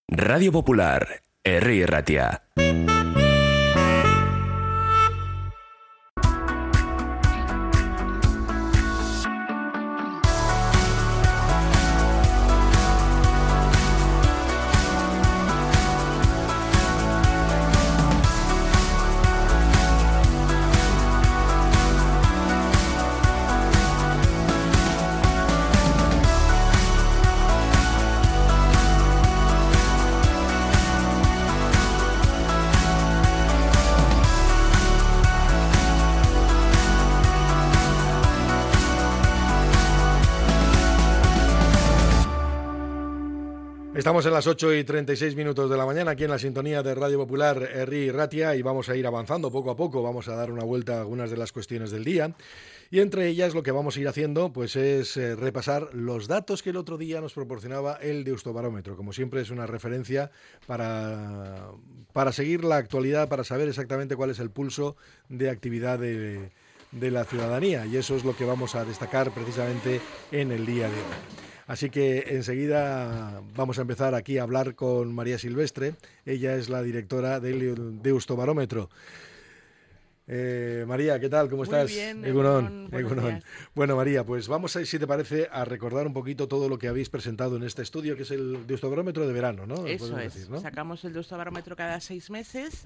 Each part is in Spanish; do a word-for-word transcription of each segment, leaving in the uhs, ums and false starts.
Radio Popular, Herri Ratia. Estamos en las ocho y treinta y seis minutos de la mañana aquí en la sintonía de Radio Popular Herri Ratia y vamos a ir avanzando poco a poco, vamos a dar una vuelta a algunas de las cuestiones del día y entre ellas lo que vamos a ir haciendo pues es eh, repasar los datos que el otro día nos proporcionaba el Deustobarómetro. Como siempre es una referencia para, para seguir la actualidad, para saber exactamente cuál es el pulso de actividad de, de la ciudadanía y eso es lo que vamos a destacar precisamente en el día de hoy. Así que enseguida vamos a empezar aquí a hablar con María Silvestre. Ella es la directora del Deustobarómetro. Eh, María, ¿qué tal? ¿Cómo Muy estás? bien, Egunon, Egunon, Egunon. Bueno, María, pues vamos a, si te parece, a recordar un poquito todo lo que habéis presentado en este estudio, que es el Deustobarómetro de verano, ¿no? Eso es, decir, ¿no? Sacamos el Deustobarómetro cada seis meses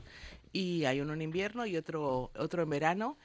y hay uno en invierno y otro, otro en verano.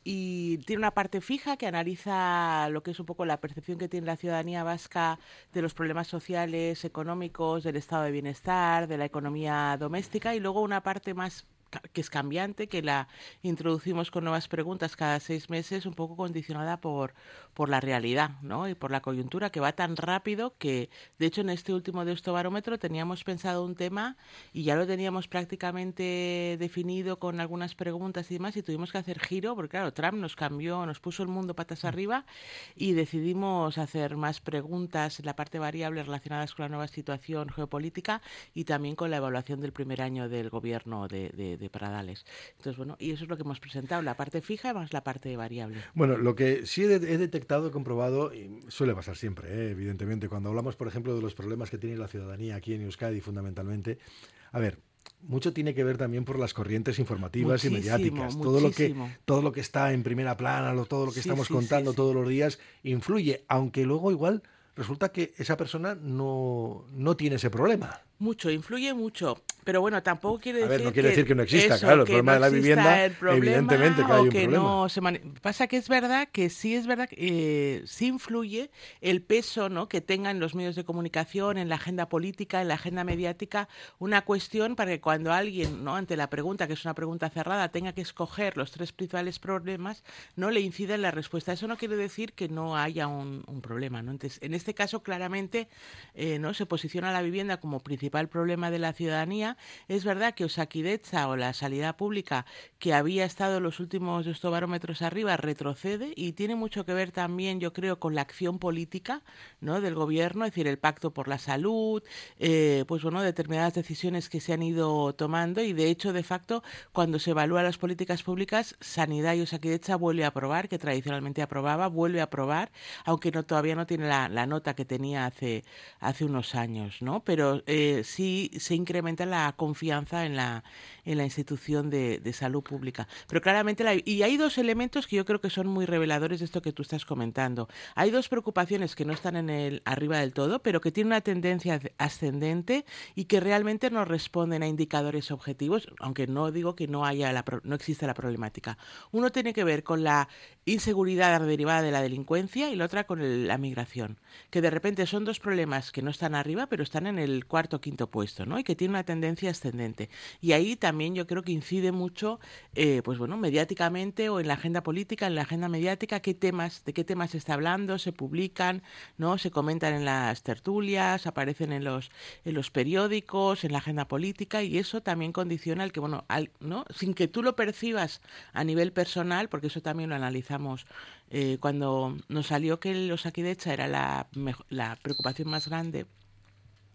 Y tiene una parte fija que analiza lo que es un poco la percepción que tiene la ciudadanía vasca de los problemas sociales, económicos, del estado de bienestar, de la economía doméstica, y luego una parte más que es cambiante, que la introducimos con nuevas preguntas cada seis meses, un poco condicionada por, por la realidad, ¿no? Y por la coyuntura, que va tan rápido que, de hecho, en este último Deustobarómetro teníamos pensado un tema y ya lo teníamos prácticamente definido con algunas preguntas y demás, y tuvimos que hacer giro, porque claro, Trump nos cambió, nos puso el mundo patas arriba y decidimos hacer más preguntas en la parte variable relacionadas con la nueva situación geopolítica y también con la evaluación del primer año del gobierno de, de de Pradales. Entonces, bueno, y eso es lo que hemos presentado, la parte fija más la parte variable. Bueno, lo que sí he, de- he detectado, he comprobado, y suele pasar siempre, ¿eh? Evidentemente, cuando hablamos, por ejemplo, de los problemas que tiene la ciudadanía aquí en Euskadi, fundamentalmente, a ver, mucho tiene que ver también por las corrientes informativas Muchísimo, y mediáticas. Todo lo que muchísimo. todo lo que está en primera plana, lo- todo lo que Sí, estamos sí, contando sí, sí. todos los días, influye, aunque luego igual resulta que esa persona no, no tiene ese problema. Mucho, influye mucho, pero bueno, tampoco quiere A decir ver, no quiere decir que no exista, eso, claro, el que problema no de la exista vivienda, el problema, evidentemente que hay o un que problema. no se mani- pasa que es verdad que sí es verdad que eh, sí influye el peso, ¿no?, que tengan los medios de comunicación, en la agenda política, en la agenda mediática, una cuestión para que cuando alguien, ¿no?, ante la pregunta, que es una pregunta cerrada, tenga que escoger los tres principales problemas, no le incida en la respuesta. Eso no quiere decir que no haya un, un problema, ¿no? Entonces, en este caso, claramente, eh, ¿no?, se posiciona la vivienda como principal problema de la ciudadanía. Es verdad que Osakidetza o la sanidad pública, que había estado en los últimos Deustobarómetros arriba, retrocede y tiene mucho que ver también, yo creo, con la acción política, ¿no?, del gobierno, es decir, el pacto por la salud, eh, pues bueno, determinadas decisiones que se han ido tomando y de hecho, de facto, cuando se evalúan las políticas públicas, Sanidad y Osakidetza vuelve a aprobar, que tradicionalmente aprobaba, vuelve a aprobar, aunque no todavía no tiene la, la nota que tenía hace, hace unos años, ¿no? Pero eh, sí se incrementa la confianza en la, en la institución de, de salud pública. Pero claramente, la, y hay dos elementos que yo creo que son muy reveladores de esto que tú estás comentando. Hay dos preocupaciones que no están en el arriba del todo, pero que tienen una tendencia ascendente y que realmente no responden a indicadores objetivos, aunque no digo que no haya la, no exista la problemática. Uno tiene que ver con la inseguridad derivada de la delincuencia y la otra con el, la migración, que de repente son dos problemas que no están arriba, pero están en el cuarto o quinto puesto, ¿no? Y que tiene una tendencia ascendente. Y ahí también yo creo que incide mucho, eh, pues bueno, mediáticamente o en la agenda política, en la agenda mediática, qué temas, de qué temas se está hablando, se publican, ¿no? Se comentan en las tertulias, aparecen en los, en los periódicos, en la agenda política, y eso también condiciona el que, bueno, al, ¿no?, sin que tú lo percibas a nivel personal, porque eso también lo analizamos eh, cuando nos salió que el Osakidetza era la, la preocupación más grande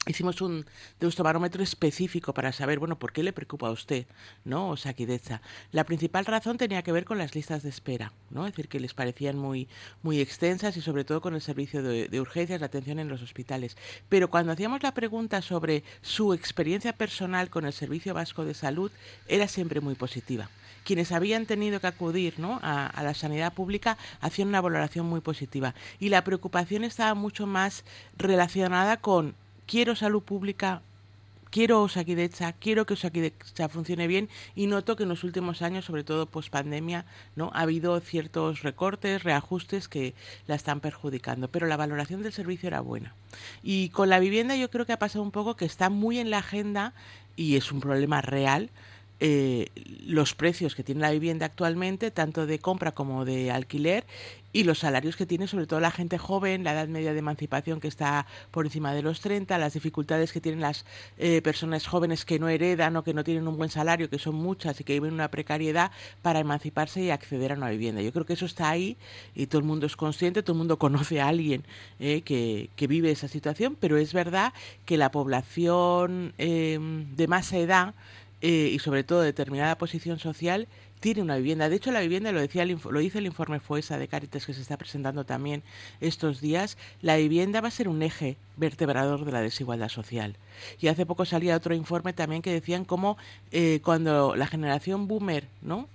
hicimos un deustobarómetro específico para saber, bueno, ¿por qué le preocupa a usted, no, Osakidetza? La principal razón tenía que ver con las listas de espera, ¿no? Es decir, que les parecían muy, muy extensas y sobre todo con el servicio de, de urgencias, la atención en los hospitales. Pero cuando hacíamos la pregunta sobre su experiencia personal con el Servicio Vasco de Salud, era siempre muy positiva. Quienes habían tenido que acudir, ¿no?, a, a la sanidad pública hacían una valoración muy positiva. Y la preocupación estaba mucho más relacionada con quiero salud pública, quiero Osakidetza, quiero que Osakidetza funcione bien, y noto que en los últimos años, sobre todo post-pandemia, ¿no?, ha habido ciertos recortes, reajustes que la están perjudicando, pero la valoración del servicio era buena. Y con la vivienda yo creo que ha pasado un poco que está muy en la agenda, y es un problema real, Eh, los precios que tiene la vivienda actualmente, tanto de compra como de alquiler, y los salarios que tiene sobre todo la gente joven, la edad media de emancipación que está por encima de los treinta, las dificultades que tienen las eh, personas jóvenes que no heredan o que no tienen un buen salario, que son muchas y que viven en una precariedad, para emanciparse y acceder a una vivienda. Yo creo que eso está ahí y todo el mundo es consciente, todo el mundo conoce a alguien eh, que, que vive esa situación, pero es verdad que la población eh, de más edad, Eh, y sobre todo determinada posición social, tiene una vivienda. De hecho, la vivienda, lo decía el, lo dice el informe FOESA de Cáritas que se está presentando también estos días, la vivienda va a ser un eje vertebrador de la desigualdad social. Y hace poco salía otro informe también que decían cómo eh, cuando la generación boomer, ¿no?,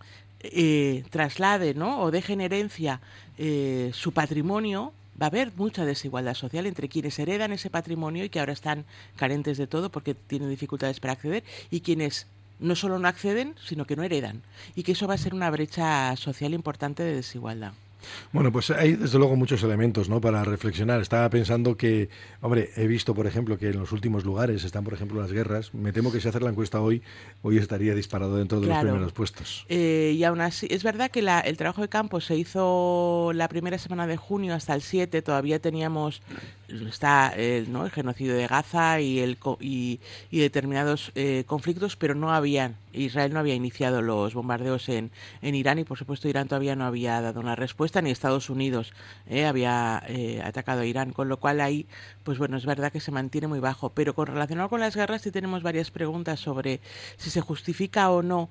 eh, traslade, ¿no?, o deje en herencia eh, su patrimonio, va a haber mucha desigualdad social entre quienes heredan ese patrimonio y que ahora están carentes de todo porque tienen dificultades para acceder, y quienes no solo no acceden, sino que no heredan. Y que eso va a ser una brecha social importante de desigualdad. Bueno, pues hay desde luego muchos elementos, ¿no?, para reflexionar. Estaba pensando que, hombre, he visto, por ejemplo, que en los últimos lugares están, por ejemplo, las guerras. Me temo que si hacer la encuesta hoy, hoy estaría disparado dentro de claro. los primeros puestos. Eh, y aún así, es verdad que la, el trabajo de campo se hizo la primera semana de junio hasta el siete, todavía teníamos, está el, ¿no?, el genocidio de Gaza y, el, y, y determinados eh, conflictos, pero no habían, Israel no había iniciado los bombardeos en, en Irán, y por supuesto Irán todavía no había dado una respuesta, ni Estados Unidos eh, había eh, atacado a Irán, con lo cual ahí, pues bueno, es verdad que se mantiene muy bajo. Pero con relacionado con las guerras sí tenemos varias preguntas sobre si se justifica o no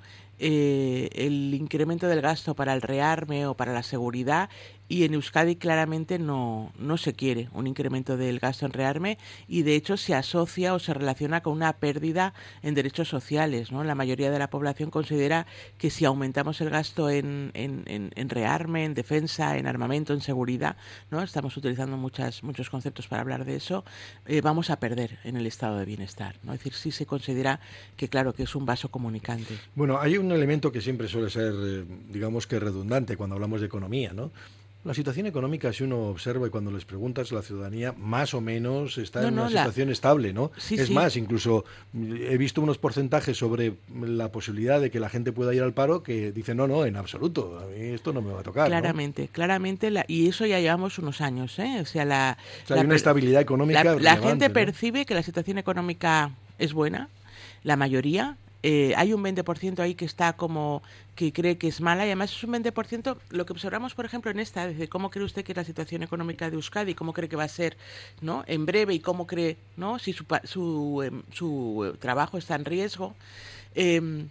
eh, el incremento del gasto para el rearme o para la seguridad, y en Euskadi claramente no, no se quiere un incremento del gasto en rearme, y de hecho se asocia o se relaciona con una pérdida en derechos sociales, ¿no? La mayoría de la población considera que si aumentamos el gasto en, en, en, en rearme, en defensa, en armamento, en seguridad, ¿no?, estamos utilizando muchas, muchos conceptos para hablar de eso, eh, vamos a perder en el estado de bienestar, ¿no? Es decir, sí se considera que, claro, que es un vaso comunicante. Bueno, hay un elemento que siempre suele ser, eh, digamos que redundante cuando hablamos de economía, ¿no? La situación económica, si uno observa y cuando les preguntas, la ciudadanía más o menos está no, en una no, situación la... estable, ¿no? Sí, es sí. más, incluso he visto unos porcentajes sobre la posibilidad de que la gente pueda ir al paro que dicen, no, no, en absoluto, a mí esto no me va a tocar. Claramente, ¿no? claramente, la... y eso ya llevamos unos años, ¿eh? O sea, la, o sea la hay una estabilidad económica La, la gente ¿no? percibe que la situación económica es buena, la mayoría. Eh, hay un veinte por ciento ahí que está como que cree que es mala, y además es un veinte por ciento lo que observamos, por ejemplo, en esta, desde cómo cree usted que es la situación económica de Euskadi, cómo cree que va a ser, ¿no?, en breve, y cómo cree, ¿no?, si su, su, eh, su trabajo está en riesgo. Eh,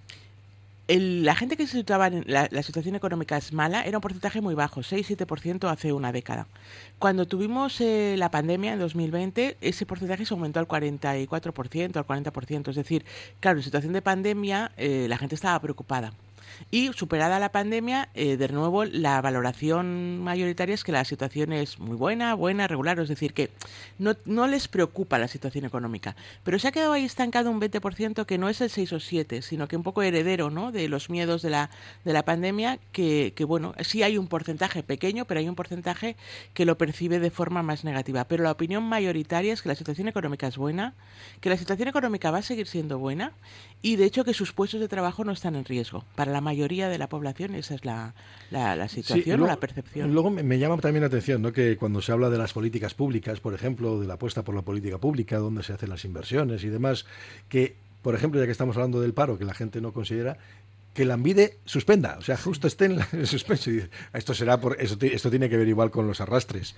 El, la gente que se situaba en la, la situación económica es mala era un porcentaje muy bajo, seis siete por ciento hace una década. Cuando tuvimos eh, la pandemia en dos mil veinte, ese porcentaje se aumentó al cuarenta y cuatro por ciento, al cuarenta por ciento. Es decir, claro, en situación de pandemia eh, la gente estaba preocupada. Y superada la pandemia, eh, de nuevo la valoración mayoritaria es que la situación es muy buena, buena, regular, es decir, que no, no les preocupa la situación económica. Pero se ha quedado ahí estancado un veinte por ciento que no es el seis o siete, sino que un poco heredero, ¿no?, de los miedos de la, de la pandemia, que, que bueno, sí hay un porcentaje pequeño, pero hay un porcentaje que lo percibe de forma más negativa. Pero la opinión mayoritaria es que la situación económica es buena, que la situación económica va a seguir siendo buena, y de hecho que sus puestos de trabajo no están en riesgo. Para la mayoría de la población esa es la, la, la situación, sí, luego, o la percepción. Luego me, me llama también la atención, ¿no?, que cuando se habla de las políticas públicas, por ejemplo, de la apuesta por la política pública, donde se hacen las inversiones y demás, que, por ejemplo, ya que estamos hablando del paro, que la gente no considera, que Lanbide suspenda, o sea, justo esté en, la, en suspenso. Y dice, esto será por eso, esto tiene que ver igual con los arrastres.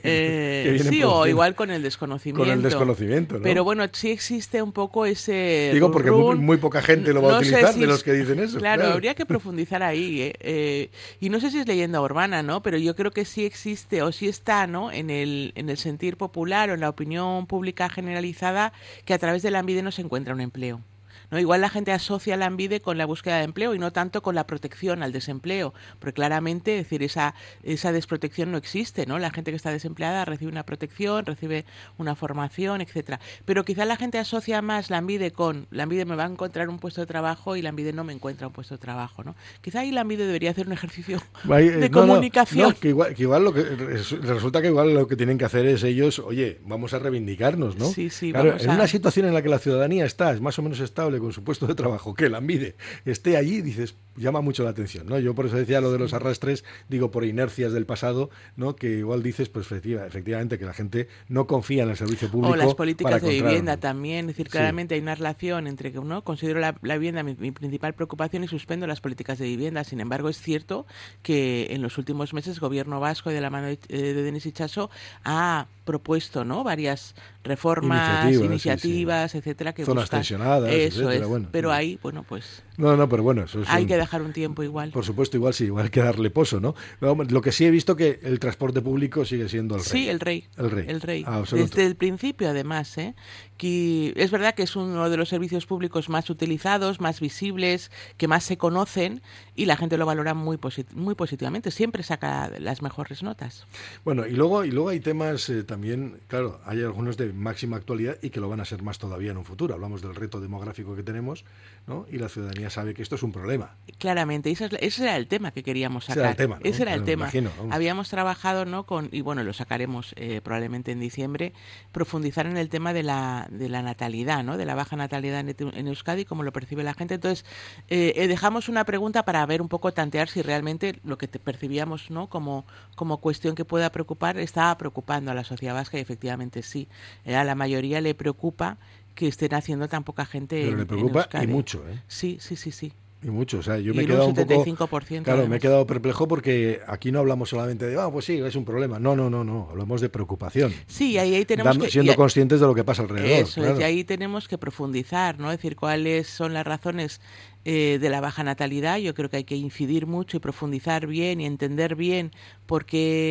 Eh, sí, o igual con el desconocimiento. Con el desconocimiento, ¿no? Pero bueno, sí existe un poco ese. Digo, porque muy, muy poca gente lo va no a utilizar si, de los que dicen eso. Claro, claro. Habría que profundizar ahí. ¿eh? Eh, y no sé si es leyenda urbana, ¿no? Pero yo creo que sí existe o sí está, ¿no? En el, en el sentir popular o en la opinión pública generalizada que a través de Lanbide no se encuentra un empleo. ¿No? Igual la gente asocia Lanbide con la búsqueda de empleo y no tanto con la protección al desempleo, porque claramente, es decir, esa, esa desprotección no existe, ¿no? La gente que está desempleada recibe una protección, recibe una formación, etcétera. Pero quizá la gente asocia más Lanbide con Lanbide me va a encontrar un puesto de trabajo y Lanbide no me encuentra un puesto de trabajo, ¿no? Quizá ahí Lanbide debería hacer un ejercicio Ay, de no, comunicación. No, no, que, igual, que igual lo que resulta que igual lo que tienen que hacer es ellos, oye, vamos a reivindicarnos, ¿no? Sí, sí, claro, vamos en a... una situación en la que la ciudadanía está es más o menos estable con su puesto de trabajo, que Lanbide esté allí, dices, llama mucho la atención, ¿no? Yo por eso decía lo de los arrastres, digo, por inercias del pasado, ¿no? Que igual dices, pues efectiva, efectivamente, que la gente no confía en el servicio público. O las políticas para de encontrar... vivienda también, es decir, claramente sí. hay una relación entre que, ¿no? Considero la, la vivienda mi, mi principal preocupación y suspendo las políticas de vivienda. Sin embargo, es cierto que en los últimos meses el gobierno vasco, y de la mano de, de Denis Itxaso, ha propuesto, ¿no? Varias reformas, iniciativas, iniciativas sí, sí. etcétera, que zonas buscan tensionadas, eso etcétera, es, bueno, pero sí. ahí, bueno, pues no, no, pero bueno, eso es hay un... que dejar un tiempo igual. Por supuesto, igual sí, igual hay que darle poso, ¿no? Lo que sí he visto que el transporte público sigue siendo el rey. Sí, el rey. El rey. El rey. Ah, desde el principio, además, ¿eh? Que es verdad que es uno de los servicios públicos más utilizados, más visibles, que más se conocen y la gente lo valora muy posit- muy positivamente. Siempre saca las mejores notas. Bueno, y luego y luego hay temas eh, también, claro, hay algunos de máxima actualidad y que lo van a ser más todavía en un futuro. Hablamos del reto demográfico que tenemos, ¿no? Y la ciudadanía sabe que esto es un problema. Claramente, ese, es, ese era el tema que queríamos sacar. Ese era el tema, ¿no? Ese era el me tema. Imagino, Habíamos trabajado, ¿no? Con, y bueno, lo sacaremos eh, probablemente en diciembre, profundizar en el tema de la de la natalidad, ¿no? De la baja natalidad en, en Euskadi, cómo lo percibe la gente. Entonces, eh, dejamos una pregunta para ver un poco, tantear si realmente lo que te percibíamos, ¿no? Como, como cuestión que pueda preocupar, estaba preocupando a la sociedad vasca y efectivamente sí. Eh, a la mayoría le preocupa que estén haciendo tan poca gente Pero en, le preocupa en Euskadi. y mucho, ¿eh? Sí, sí, sí, sí. Y mucho, o sea, yo y me he quedado un, setenta y cinco por ciento, poco... Claro, además. me he quedado perplejo porque aquí no hablamos solamente de, ah, pues sí, es un problema. No, no, no, no, hablamos de preocupación. Sí, ahí, ahí tenemos Dando, que... Siendo y, conscientes de lo que pasa alrededor. Eso claro. es, y ahí tenemos que profundizar, ¿no? Es decir, cuáles son las razones eh, de la baja natalidad. Yo creo que hay que incidir mucho y profundizar bien y entender bien por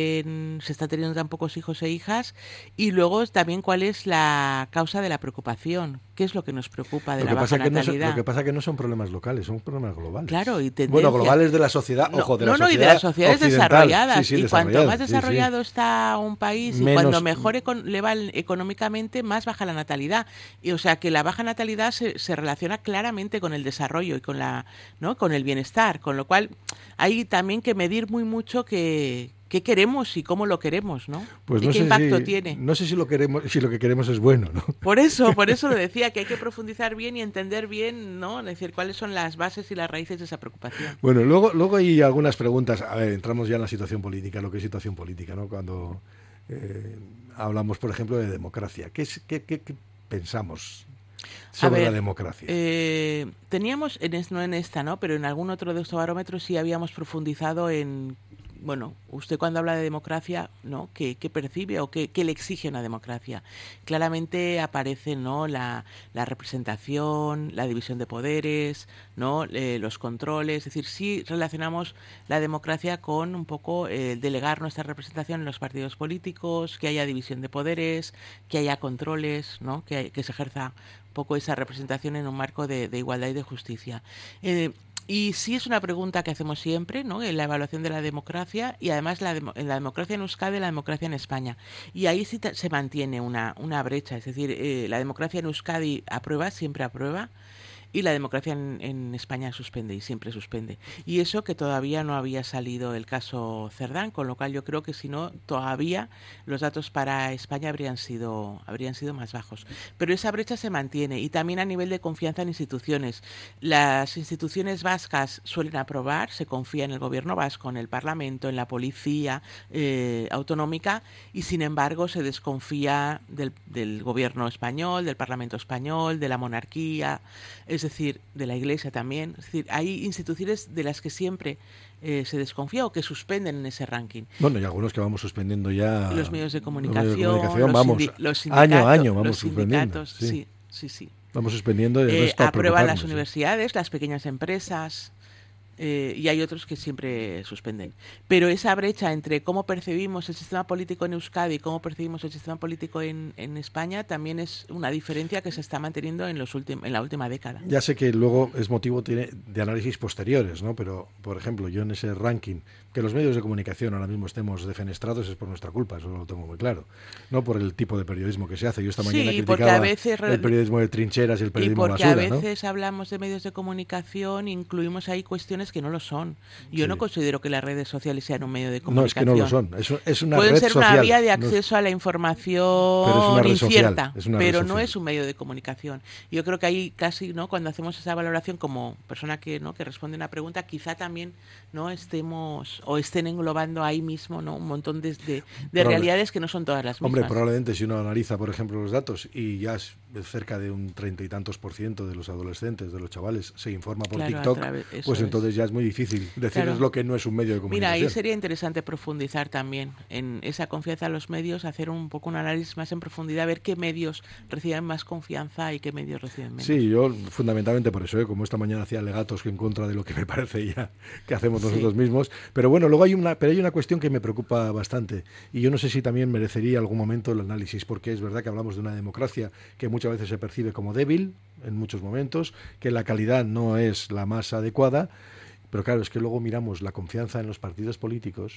qué se está teniendo tan pocos hijos e hijas. Y luego también cuál es la causa de la preocupación. ¿Qué es lo que nos preocupa de lo la baja natalidad? No son, lo que pasa es que no son problemas locales, son problemas globales. Claro, y tendencia. Bueno, globales de la sociedad, no, ojo, de no, la no, sociedad y de las sociedades desarrolladas. Sí, sí, y desarrolladas, cuanto más sí, desarrollado sí. está un país Menos... y cuando mejor econ- le va económicamente, más baja la natalidad. Y o sea que la baja natalidad se, se relaciona claramente con el desarrollo y con la, ¿no? con el bienestar, con lo cual hay también que medir muy mucho que qué queremos y cómo lo queremos, ¿no? Pues ¿Y no qué sé impacto si, tiene? No sé si lo queremos, si lo que queremos es bueno, ¿no? Por eso, por eso lo decía, que hay que profundizar bien y entender bien, ¿no? Es decir, cuáles son las bases y las raíces de esa preocupación. Bueno, luego, luego hay algunas preguntas. A ver, entramos ya en la situación política, lo que es situación política, ¿no? Cuando eh, hablamos, por ejemplo, de democracia. ¿Qué, es, qué, qué, qué pensamos sobre ver, la democracia? Eh, teníamos, en, no en esta, ¿no? Pero en algún otro de estos barómetros sí habíamos profundizado en... Bueno, usted cuando habla de democracia, ¿no? ¿Qué, qué percibe o qué, qué le exige una democracia? Claramente aparece, ¿no? La, la representación, la división de poderes, ¿no? Eh, los controles. Es decir, sí relacionamos la democracia con un poco eh, delegar nuestra representación en los partidos políticos, que haya división de poderes, que haya controles, ¿no? Que, que se ejerza un poco esa representación en un marco de, de igualdad y de justicia. Eh, Y sí es una pregunta que hacemos siempre, ¿no? En la evaluación de la democracia y además la, de, en la democracia en Euskadi y la democracia en España. Y ahí sí te, se mantiene una, una brecha, es decir, eh, la democracia en Euskadi aprueba, siempre aprueba, y la democracia en, en España suspende y siempre suspende. Y eso que todavía no había salido el caso Cerdán, con lo cual yo creo que si no, todavía los datos para España habrían sido, habrían sido más bajos. Pero esa brecha se mantiene y también a nivel de confianza en instituciones. Las instituciones vascas suelen aprobar, se confía en el gobierno vasco, en el Parlamento, en la policía eh, autonómica y sin embargo se desconfía del, del gobierno español, del Parlamento español, de la monarquía. Es es decir, de la Iglesia también. Es decir, hay instituciones de las que siempre eh, se desconfía o que suspenden en ese ranking. Bueno, y algunos que vamos suspendiendo ya. Los medios de comunicación, los, medios de comunicación los, vamos, sindi- los sindicatos, año a año vamos los suspendiendo. sindicatos, Sí, sí, sí, sí. Vamos suspendiendo. Y Eh, es para aprueban las preocuparnos, universidades, las pequeñas empresas. Eh, y hay otros que siempre suspenden. Pero esa brecha entre cómo percibimos el sistema político en Euskadi y cómo percibimos el sistema político en, en España también es una diferencia que se está manteniendo en, los últim- en la última década. Ya sé que luego es motivo tiene de análisis posteriores, ¿no? Pero, por ejemplo, yo en ese ranking, que los medios de comunicación ahora mismo estemos defenestrados es por nuestra culpa, eso lo tengo muy claro. No por el tipo de periodismo que se hace. Yo esta mañana Sí, porque criticaba a veces re- el periodismo de trincheras y el Y periodismo porque basura, a ¿no? veces hablamos de medios de comunicación e incluimos ahí cuestiones que no lo son. Yo Sí. no considero que las redes sociales sean un medio de No, es que comunicación. no lo son. Es, es una Pueden red ser social. una vía de No es- acceso a la información Pero es una red social, incierta, es una red pero no social. es un medio de comunicación. Yo creo que ahí casi, ¿no? Cuando hacemos esa valoración como persona que, ¿no? que responde una pregunta, quizá también no estemos o estén englobando ahí mismo, ¿no? un montón de, de, de Probable. realidades que no son todas las mismas. Hombre, probablemente si uno analiza, por ejemplo, los datos y ya es cerca de un treinta y tantos por ciento de los adolescentes, de los chavales, se informa por Claro, a TikTok, través- eso pues es. entonces ya es muy difícil decirles Claro. lo que no es un medio de Mira, comunicación. ahí sería interesante profundizar también en esa confianza en los medios, hacer un poco un análisis más en profundidad, ver qué medios reciben más confianza y qué medios reciben menos. Sí, yo fundamentalmente por eso, ¿eh? Como esta mañana hacía alegatos que en contra de lo que me parece ya que hacemos nosotros Sí. mismos, pero bueno, luego hay una, pero hay una cuestión que me preocupa bastante y yo no sé si también merecería algún momento el análisis, porque es verdad que hablamos de una democracia que muchas veces se percibe como débil en muchos momentos, que la calidad no es la más adecuada, pero claro, es que luego miramos la confianza en los partidos políticos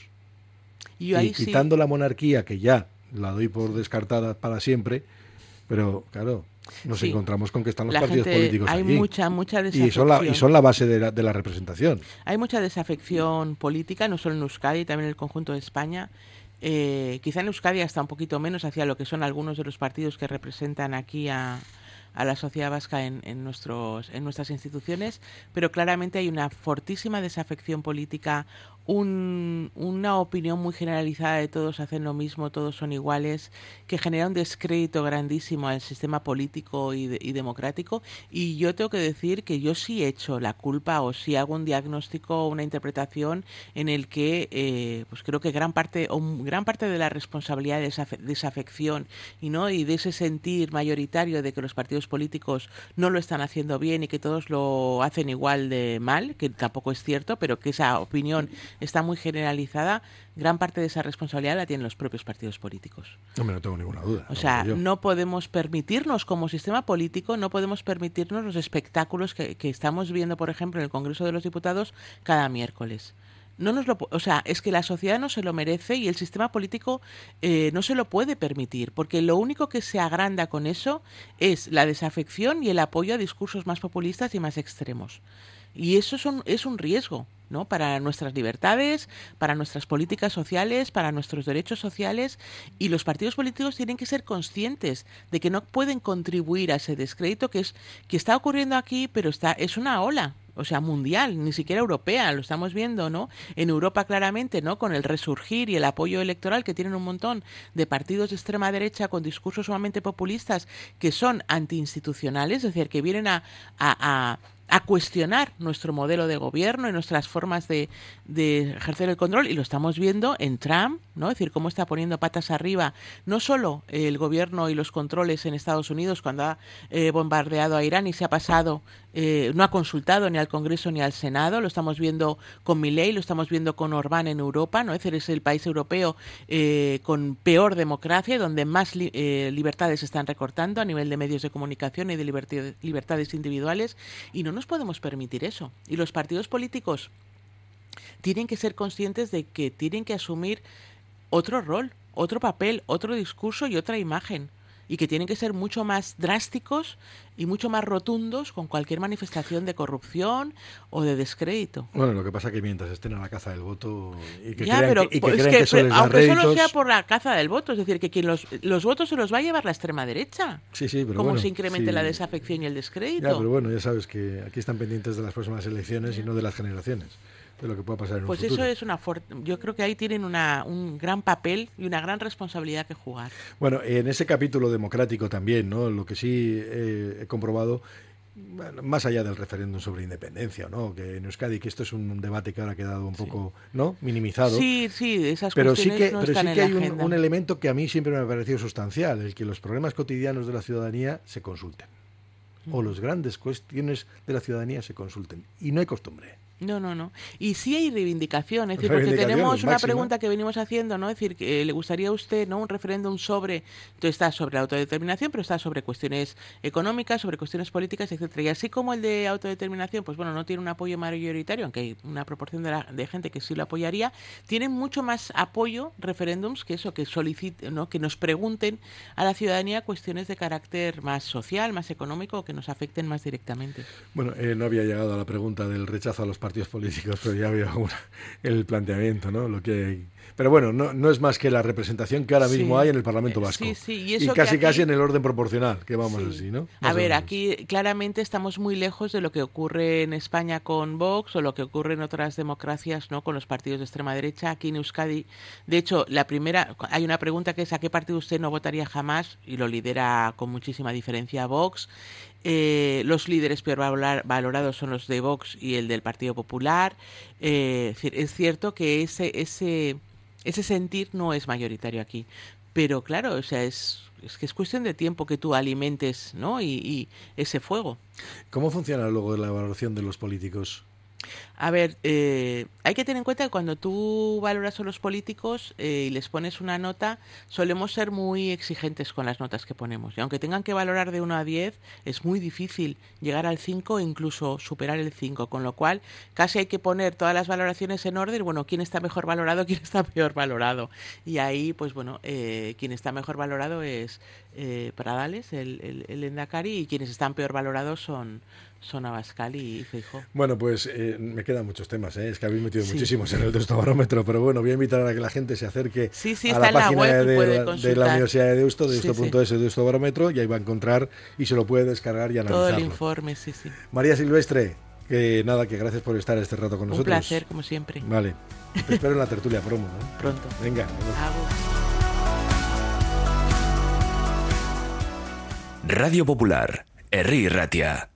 Y yo ahí y sí- quitando la monarquía, que ya la doy por descartada para siempre, pero claro, nos Sí. encontramos con que están los la partidos gente, políticos hay aquí. mucha, mucha y desafección. son la y son la base de la, de la representación. Hay mucha desafección política, no solo en Euskadi, también en el conjunto de España. Eh, quizá en Euskadi hasta un poquito menos hacia lo que son algunos de los partidos que representan aquí a, a la sociedad vasca en, en, nuestros, en nuestras instituciones, pero claramente hay una fortísima desafección política, un, una opinión muy generalizada de todos hacen lo mismo, todos son iguales, que genera un descrédito grandísimo al sistema político y, de, y democrático. Y yo tengo que decir que yo sí echo la culpa o sí hago un diagnóstico o una interpretación en el que eh, pues creo que gran parte o gran parte de la responsabilidad de esa desafección y no y de ese sentir mayoritario de que los partidos políticos no lo están haciendo bien y que todos lo hacen igual de mal, que tampoco es cierto, pero que esa opinión está muy generalizada, gran parte de esa responsabilidad la tienen los propios partidos políticos. Hombre, no tengo ninguna duda. O sea, yo. no podemos permitirnos, como sistema político, no podemos permitirnos los espectáculos que, que estamos viendo, por ejemplo, en el Congreso de los Diputados cada miércoles. No nos lo, o sea, es que la sociedad no se lo merece y el sistema político eh, no se lo puede permitir, porque lo único que se agranda con eso es la desafección y el apoyo a discursos más populistas y más extremos. Y eso son, es un riesgo, ¿no? Para nuestras libertades, para nuestras políticas sociales, para nuestros derechos sociales, y los partidos políticos tienen que ser conscientes de que no pueden contribuir a ese descrédito que es que está ocurriendo aquí, pero está es una ola. O sea, mundial, ni siquiera europea, lo estamos viendo, ¿no? En Europa claramente, ¿no? Con el resurgir y el apoyo electoral que tienen un montón de partidos de extrema derecha con discursos sumamente populistas que son antiinstitucionales, es decir, que vienen a, a, a a cuestionar nuestro modelo de gobierno y nuestras formas de, de ejercer el control, y lo estamos viendo en Trump, ¿no? Es decir, cómo está poniendo patas arriba no solo el gobierno y los controles en Estados Unidos cuando ha eh, bombardeado a Irán y se ha pasado, eh, no ha consultado ni al Congreso ni al Senado, lo estamos viendo con Milei, lo estamos viendo con Orbán en Europa, ¿no? Es decir, es el país europeo eh, con peor democracia y donde más li eh, libertades se están recortando a nivel de medios de comunicación y de libertad libertades individuales, y no nos podemos permitir eso. Y los partidos políticos tienen que ser conscientes de que tienen que asumir otro rol, otro papel, otro discurso y otra imagen, y que tienen que ser mucho más drásticos y mucho más rotundos con cualquier manifestación de corrupción o de descrédito. Bueno, lo que pasa es que mientras estén a la caza del voto y que ya, crean pero que, y que, pues crean que, que eso les da aunque réditos... solo sea por la caza del voto, es decir, que quien los, los votos se los va a llevar la extrema derecha. Sí, sí, pero Cómo bueno, se incremente sí. la desafección y el descrédito. Ya, pero bueno, ya sabes que aquí están pendientes de las próximas elecciones y no de las generaciones, de lo que pueda pasar en Pues un futuro. eso es una for yo creo que ahí tienen una, un gran papel y una gran responsabilidad que jugar. Bueno, en ese capítulo democrático también, ¿no? Lo que sí eh, he comprobado, bueno, más allá del referéndum sobre independencia, ¿no? Que en Euskadi, que esto es un debate que ahora ha quedado un poco, sí. ¿no? minimizado. Sí, sí, esas pero sí cuestiones que, no pero están sí en que la hay un, agenda. un elemento que a mí siempre me ha parecido sustancial, el que los problemas cotidianos de la ciudadanía se consulten. Mm. O las grandes cuestiones de la ciudadanía se consulten. Y no hay costumbre. No, no, no. Y sí hay reivindicación, es decir, porque tenemos una máxima. pregunta que venimos haciendo, ¿no? Es decir, que le gustaría a usted, ¿no? Un referéndum sobre, entonces está sobre la autodeterminación, pero está sobre cuestiones económicas, sobre cuestiones políticas, etcétera. Y así como el de autodeterminación, pues bueno, no tiene un apoyo mayoritario, aunque hay una proporción de, la, de gente que sí lo apoyaría, tienen mucho más apoyo referéndums que eso, que soliciten, ¿no? Que nos pregunten a la ciudadanía cuestiones de carácter más social, más económico, que nos afecten más directamente. Bueno, eh, no había llegado a la pregunta del rechazo a los partidos políticos, pero ya había una, el planteamiento, ¿no? Lo que hay. Pero bueno, no, no es más que la representación que ahora sí. mismo hay en el Parlamento Vasco. Sí, sí. Y, eso y casi aquí... casi en el orden proporcional, que vamos sí. así, ¿no? Más a ver, aquí claramente estamos muy lejos de lo que ocurre en España con Vox o lo que ocurre en otras democracias, ¿no? Con los partidos de extrema derecha. Aquí en Euskadi, de hecho, la primera, hay una pregunta que es ¿a qué partido usted no votaría jamás? Y lo lidera con muchísima diferencia Vox. Eh, los líderes peor valorados son los de Vox y el del Partido Popular. Eh, es cierto que ese ese ese sentir no es mayoritario aquí, pero claro, o sea, es es que es cuestión de tiempo que tú alimentes, ¿no? Y, y ese fuego. ¿Cómo funciona luego la evaluación de los políticos? A ver, eh, hay que tener en cuenta que cuando tú valoras a los políticos eh, y les pones una nota, solemos ser muy exigentes con las notas que ponemos. Y aunque tengan que valorar de uno a diez, es muy difícil llegar al cinco e incluso superar el cinco. Con lo cual, casi hay que poner todas las valoraciones en orden. Bueno, quién está mejor valorado, quién está peor valorado. Y ahí, pues bueno, eh, quien está mejor valorado es eh, Pradales, el, el, el Lehendakari, y quienes están peor valorados son... son Abascal y Feijóo. Bueno, pues eh, me quedan muchos temas, ¿eh? Es que habéis metido sí. muchísimos en el Deustobarómetro, pero bueno, voy a invitar a que la gente se acerque sí, sí, a la página la de, puede la, de la Universidad de Deusto, de deusto punto es, sí, sí. el Deustobarómetro, y ahí va a encontrar y se lo puede descargar y analizarlo. Todo el informe, sí, sí. María Silvestre, que nada, que gracias por estar este rato con nosotros. Un placer, como siempre. Vale, te espero en la tertulia promo, ¿no? Pronto. Venga. Radio Popular, Herri Ratia.